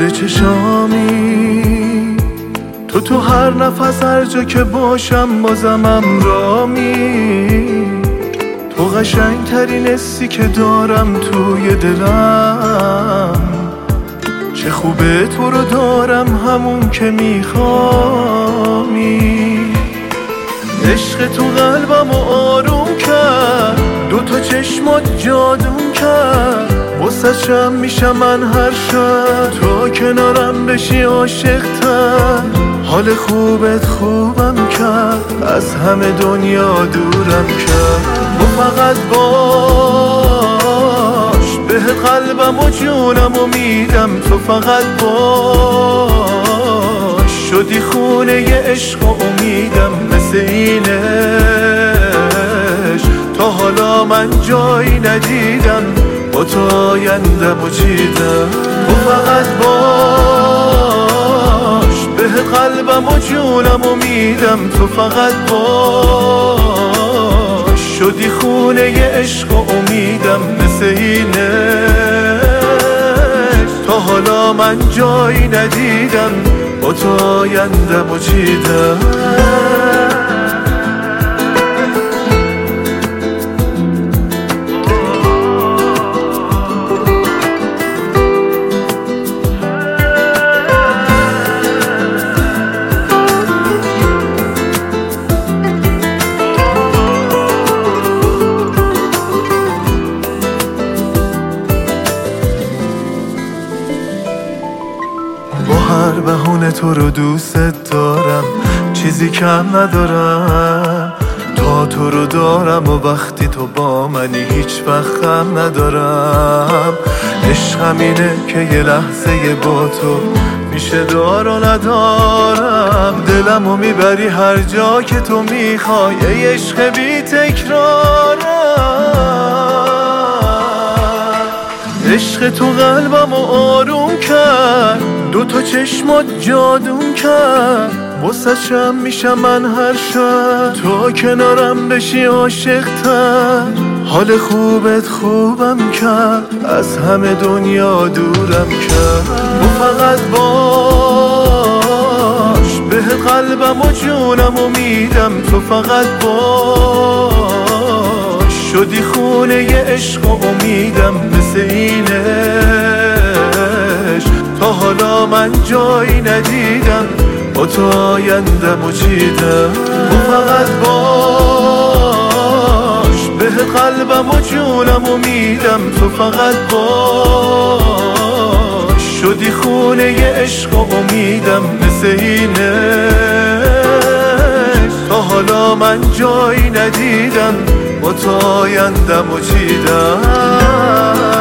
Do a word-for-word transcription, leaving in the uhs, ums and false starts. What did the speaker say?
گل چشامی، تو تو هر نفس هر جا که باشم بازمم رامی. تو قشنگ ترین حسی که دارم توی دلم، چه خوبه تو رو دارم همون که میخوامی. عشق تو قلبم آروم کرد، دو تا چشمات جادون کرد. واسه چم میشم من هر شب تو کنارم بشی عاشق تر. حال خوبت خوبم کرد، از همه دنیا دورم کرد. تو فقط باش، بهت قلبم و جونم و میدم. تو فقط باش، شدی خونه ی عشق و امیدم. مثل اینش تا حالا من جایی ندیدم، با تو آیندم و چیدم. تو فقط باش، بهت قلبم و جونم و میدم. تو فقط باش، شدی خونه ی عشق و امیدم. مثل اینش تا حالا من جایی ندیدم، با تو آیندم و چیدم. هر بهونه تو رو دوست دارم، چیزی کم ندارم. تا تو رو دارم و وقتی تو با منی هیچ وقت غم ندارم. عشقم اینه که یه لحظه با تو میشه دار و ندارم. دلمو میبری هر جا که تو میخوای، ای عشق بی تکرارم. عشق تو قلبمو آروم کرد، دو تا چشمات جادون کرد. واسه چم میشم من هر شب تو کنارم بشی عاشق تر. حال خوبت خوبم کرد، از همه دنیا دورم کرد. تو فقط باش، بهت قلبم و جونم و میدم. تو فقط باش، شدی خونه ی عشق و امیدم. مثل اینش تا حالا من جایی ندیدم، با تو آیندم و چیدم. تو فقط باش، بهت قلبم و جونم و میدم. تو فقط باش، شدی خونه ی عشق و امیدم. مثل اینش تا حالا من جایی ندیدم، با تو آیندم و چیدم.